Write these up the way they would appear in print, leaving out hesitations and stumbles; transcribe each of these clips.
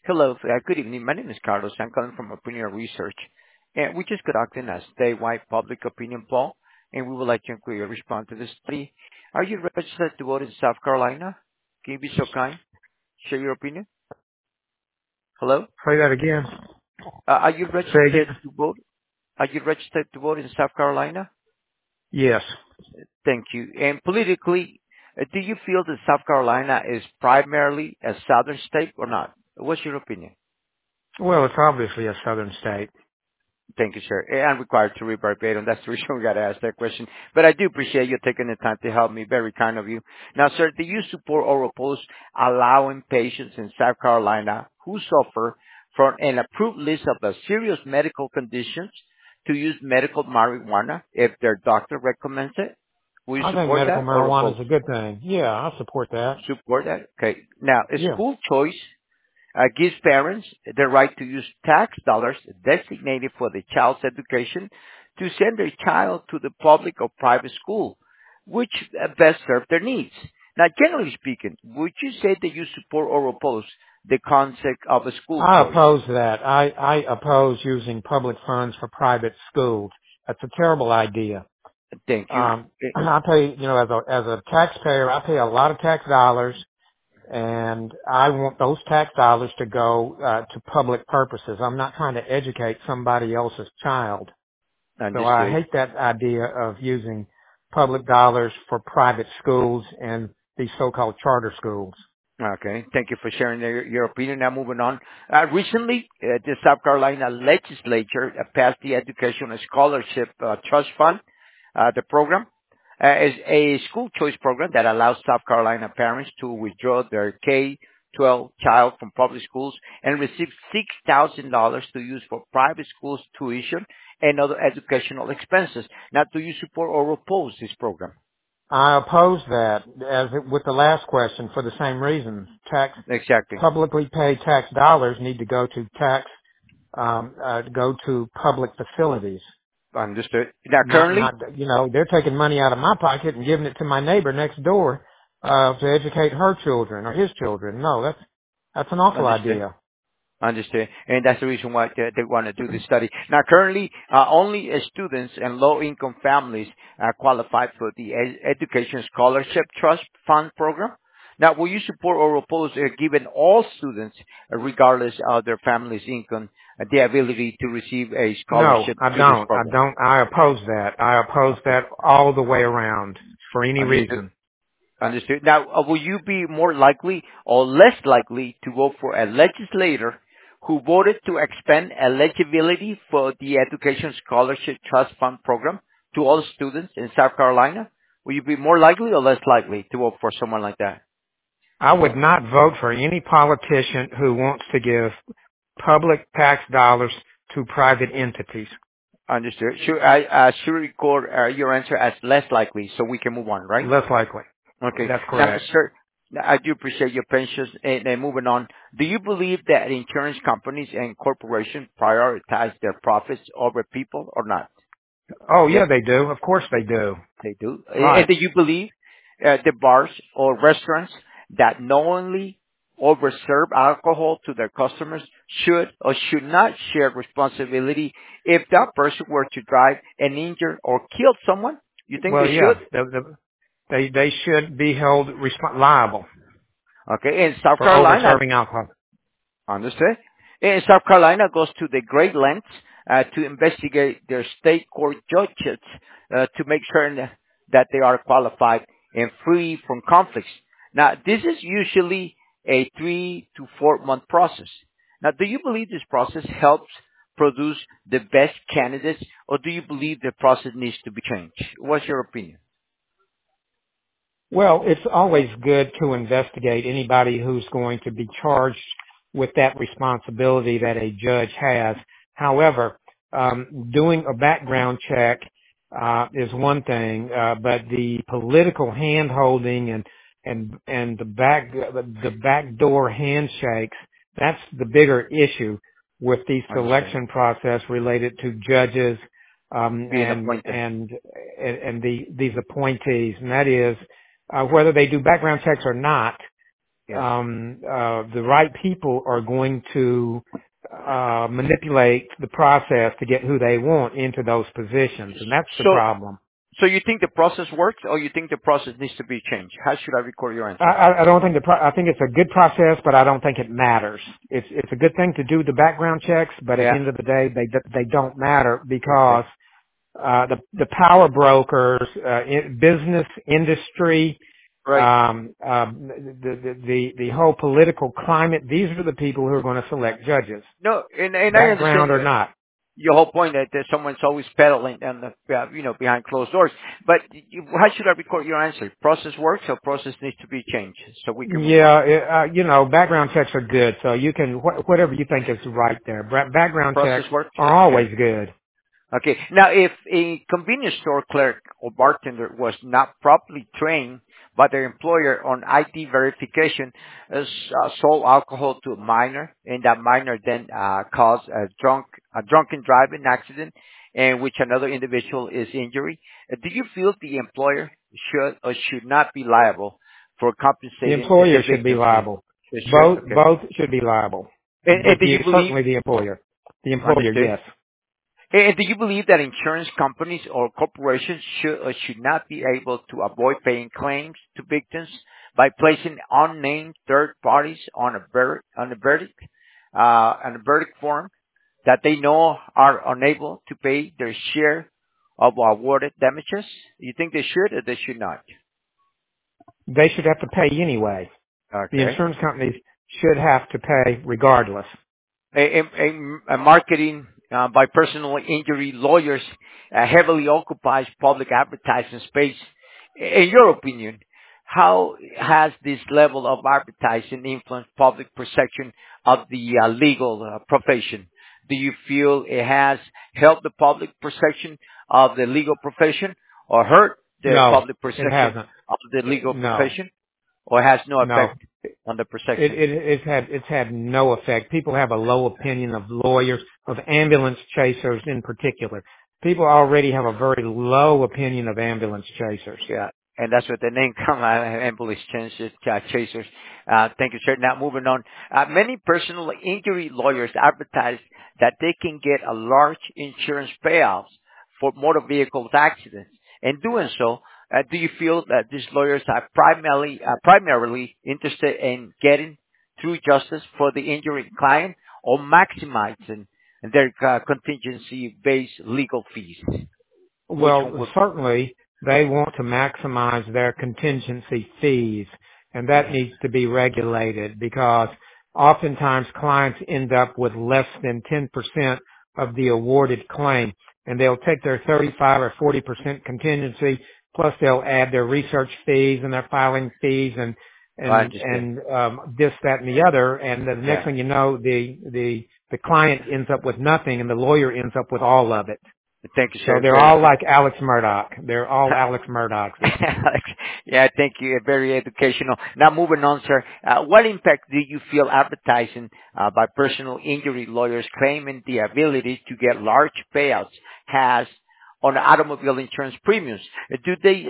Hello. Good evening. My name is Carlos. I'm calling from Opinion Research, and we just conducting a statewide public opinion poll, and we would like to inquire your response to this study. Are you registered to vote in South Carolina? Can you be so kind? Share your opinion. Hello? Say that again. Are you Say registered again. to vote? Are you registered to vote in South Carolina? Yes. Thank you. And politically, do you feel that South Carolina is primarily a southern state or not? What's your opinion? Well, it's obviously a southern state. Thank you, sir. I'm required to read verbatim. That's the reason we got to ask that question. But I do appreciate you taking the time to help me. Very kind of you. Now, sir, do you support or oppose allowing patients in South Carolina who suffer from an approved list of the serious medical conditions to use medical marijuana if their doctor recommends it? Will you I think support medical that or marijuana oppose? is a good thing. Yeah, I support that. Support that? Okay. Now, a Yeah. school choice gives parents the right to use tax dollars designated for the child's education to send their child to the public or private school, which best serve their needs. Now, generally speaking, would you say that you support or oppose the concept of a school I choice? oppose that. I oppose using public funds for private schools. That's a terrible idea. Thank you. I pay, as a taxpayer, I pay a lot of tax dollars, and I want those tax dollars to go to public purposes. I'm not trying to educate somebody else's child. So I Understood. hate that idea of using public dollars for private schools and these so-called charter schools. Okay. Thank you for sharing your opinion. Now moving on. Recently, the South Carolina legislature passed the Educational Scholarship Trust Fund, the program. Is a school choice program that allows South Carolina parents to withdraw their K-12 child from public schools and receive $6,000 to use for private schools tuition and other educational expenses. Now, do you support or oppose this program? I oppose that, with the last question, for the same reason. Exactly. Publicly paid tax dollars need to go to go to public facilities. Understood. Now, Not, currently, they're taking money out of my pocket and giving it to my neighbor next door, to educate her children or his children. No, that's an awful understood. idea. Understood. And that's the reason why they want to do this study. Now, currently, only students and low-income families qualify for the Education Scholarship Trust Fund program. Now, will you support or oppose giving all students, regardless of their family's income, the ability to receive a No, scholarship I through this don't. I program? don't. I oppose that. I oppose Okay. that all the way around for any Understood. reason. Understood. Now, will you be more likely or less likely to vote for a legislator who voted to expand eligibility for the Education Scholarship Trust Fund program to all students in South Carolina? Will you be more likely or less likely to vote for someone like that? I would not vote for any politician who wants to give public tax dollars to private entities. Understood. Should record your answer as less likely so we can move on, right? Less likely. Okay. That's Now, correct. sir, I do appreciate your patience. And moving on, do you believe that insurance companies and corporations prioritize their profits over people or not? Oh yeah, they do. Of course they do. They do. And Right. do you believe the bars or restaurants that knowingly overserve alcohol to their customers should or should not share responsibility if that person were to drive and injure or kill someone? You think Well, they should? yeah. They should be held liable Okay. In South for Carolina, over-serving alcohol. understood. And South Carolina goes to the great lengths to investigate their state court judges to make certain that they are qualified and free from conflicts. Now, this is usually a 3 to 4 month process. Now, do you believe this process helps produce the best candidates, or do you believe the process needs to be changed? What's your opinion? Well, it's always good to investigate anybody who's going to be charged with that responsibility that a judge has. However, doing a background check is one thing, but the political hand holding and the backdoor handshakes, that's the bigger issue with the Understand. selection process related to judges Being appointed. these appointees, and that is whether they do background checks or not. Yeah. the right people are going to manipulate the process to get who they want into those positions, and that's the So, problem. so you think the process works, or you think the process needs to be changed? How should I record your answer? I don't think I think it's a good process, but I don't think it matters. It's a good thing to do the background checks, but at the Yeah. end of the day, they don't matter Okay. because the power brokers, business industry, Right. the whole political climate. These are the people who are going to select judges, No, and I understand background or not. your whole point that someone's always peddling on the, behind closed doors. But how should I record your answer? Process works, or process needs to be changed so we can move on? Yeah, background checks are good, so you can whatever you think is right there. Background Process checks works. are Good. always good. Okay. Now, if a convenience store clerk or bartender was not properly trained by their employer on ID verification, sold alcohol to a minor, and that minor then caused a drunken driving accident, in which another individual is injured, do you feel the employer should or should not be liable for The compensating the employer should be victims? liable. It should. Okay. Both should be liable, And but do you believe? certainly the employer. The employer, Understood. yes. And do you believe that insurance companies or corporations should or should not be able to avoid paying claims to victims by placing unnamed third parties on a verdict form that they know are unable to pay their share of awarded damages? You think they should or they should not? They should have to pay anyway. The Okay. insurance companies should have to pay regardless. A marketing by personal injury lawyers heavily occupies public advertising space. In your opinion, how has this level of advertising influenced public perception of the legal profession? Do you feel it has helped the public perception of the legal profession, or hurt the No, public it perception hasn't. of the legal No, profession, or has no no. effect on the perception? It's had no effect. People have a low opinion of lawyers, of ambulance chasers in particular. People already have a very low opinion of ambulance chasers. Yeah, and that's what the name comes, ambulance chasers. Thank you, sir. Now, moving on. Many personal injury lawyers advertise that they can get a large insurance payouts for motor vehicle accidents. In doing so, do you feel that these lawyers are primarily interested in getting true justice for the injured client, or maximizing their contingency-based legal fees? Which one Well, would? certainly they want to maximize their contingency fees, and that needs to be regulated because oftentimes clients end up with less than 10% of the awarded claim, and they'll take their 35 or 40% contingency, plus they'll add their research fees and their filing fees and I understand. this, that, and the other, and the next Yeah. thing you know, the client ends up with nothing, and the lawyer ends up with all of it. Thank you, So sir. they're Very all good. like Alex Murdoch. They're all Alex Murdochs. Yeah, thank you. Very educational. Now, moving on, sir. What impact do you feel advertising by personal injury lawyers claiming the ability to get large payouts has on automobile insurance premiums? Do they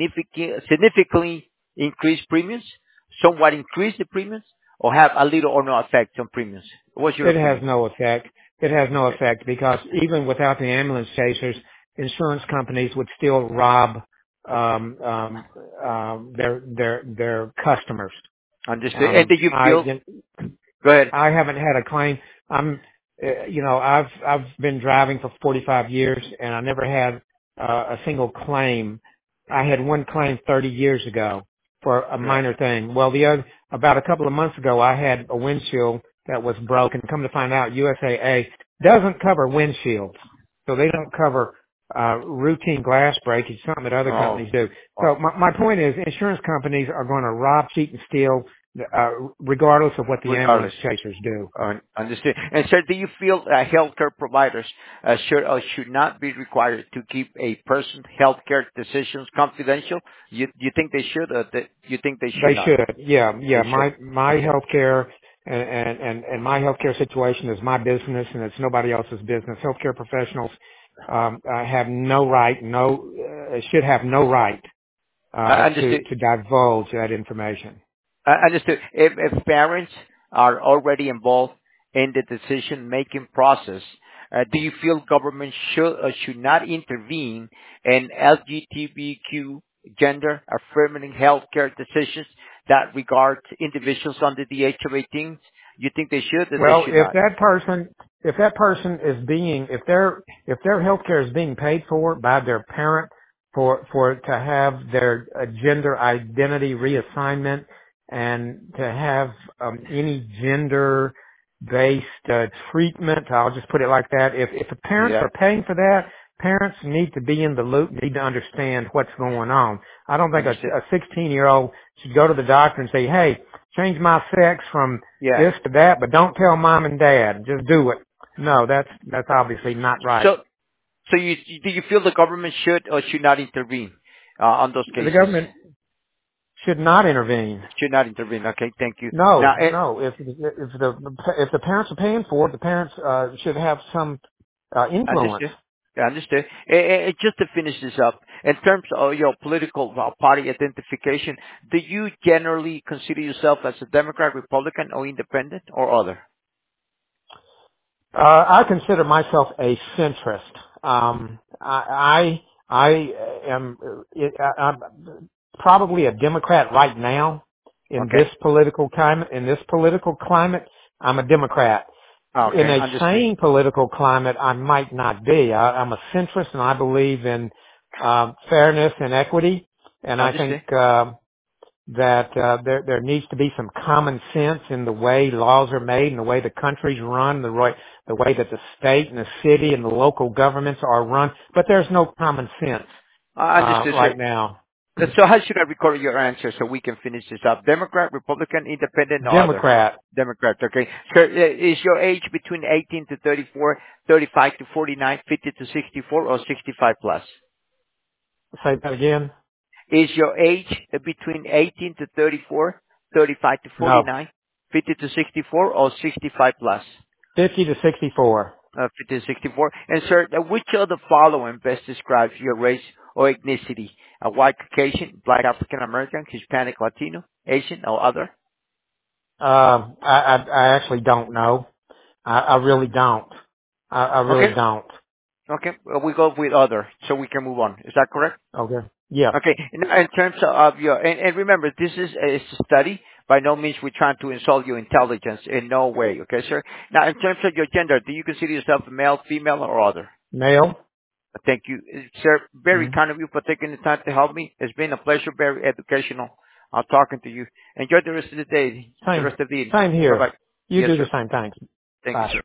significantly increase premiums, somewhat increase the premiums, or have a little or no effect on premiums? What's your It has opinion? no effect. It has no Okay. effect because even without the ambulance chasers, insurance companies would still rob their customers. Understood. And do you feel? Go ahead. I haven't had a claim. I've been driving for 45 years and I never had a single claim. I had one claim 30 years ago for a Yeah. minor thing. Well, about a couple of months ago, I had a windshield that was broken. Come to find out, USAA doesn't cover windshields. So they don't cover routine glass breakage, something that other Oh. companies do. Oh. So my point is insurance companies are going to rob, cheat, and steal regardless of what the ambulance Regardless. chasers do. Understood. And sir, do you feel healthcare providers should or should not be required to keep a person's healthcare decisions confidential? You think they should, or you think they should They not? should. Yeah. They should. My Okay. healthcare and my healthcare situation is my business and it's nobody else's business. Healthcare professionals have no right, should have no right Understood. to divulge that information. Understood. If parents are already involved in the decision-making process, do you feel government should or should not intervene in LGBTQ gender affirming healthcare decisions that regard individuals under the age of 18? You think they should or they Well, should not? if that person is being, if their health care is being paid for by their parent to have their gender identity reassignment and to have any gender based treatment, I'll just put it like that. If the parents Yeah, are paying for that, parents need to be in the loop, need to understand what's going on. I don't think a understood. 16-year-old should go to the doctor and say, "Hey, change my sex from Yeah. this to that, but don't tell mom and dad. Just do it." No, that's obviously not right. So, do you feel the government should or should not intervene on those The cases? government should not intervene. Should not intervene. Okay, thank you. Now, No. If the parents are paying for it, the parents should have some influence. understood. Understood. Just to finish this up, in terms of your political party identification, do you generally consider yourself as a Democrat, Republican, or Independent, or other? I consider myself a centrist. I am I'm probably a Democrat right now in Okay. this political climate. I'm a Democrat. In Okay, a understood. sane political climate, I might not be. I'm a centrist, and I believe in fairness and equity. And I think Understood. that there needs to be some common sense in the way laws are made and the way the country's run, the way that the state and the city and the local governments are run. But there's no common sense Understood, sir. right now. So how should I record your answer so we can finish this up? Democrat, Republican, Independent, or other? Democrat, Democrat, okay. So is your age between 18 to 34, 35 to 49, 50 to 64, or 65 plus? say that again. Is your age between 18 to 34, 35 to No, 49, 50 to 64, or 65 plus? 50 to 64. 50 to 64. And sir, which of the following best describes your race or ethnicity? A white Caucasian, black African American, Hispanic, Latino, Asian, or other? I actually don't know. I really don't. I really Okay. don't. Okay. Well, we go with other, so we can move on. Is that correct? Okay. Yes. Okay. In terms of your, and remember, this is a study. By no means we're trying to insult your intelligence in no way. Okay, sir? Now, in terms of your gender, do you consider yourself a male, female, or other? Male. Thank you. Sir, very Mm-hmm. kind of you for taking the time to help me. It's been a pleasure, very educational talking to you. Enjoy the rest of the day, the Same. rest of the evening. Same here. Bye-bye. You Yes, do the sir. same thing. Thank you, Bye. sir.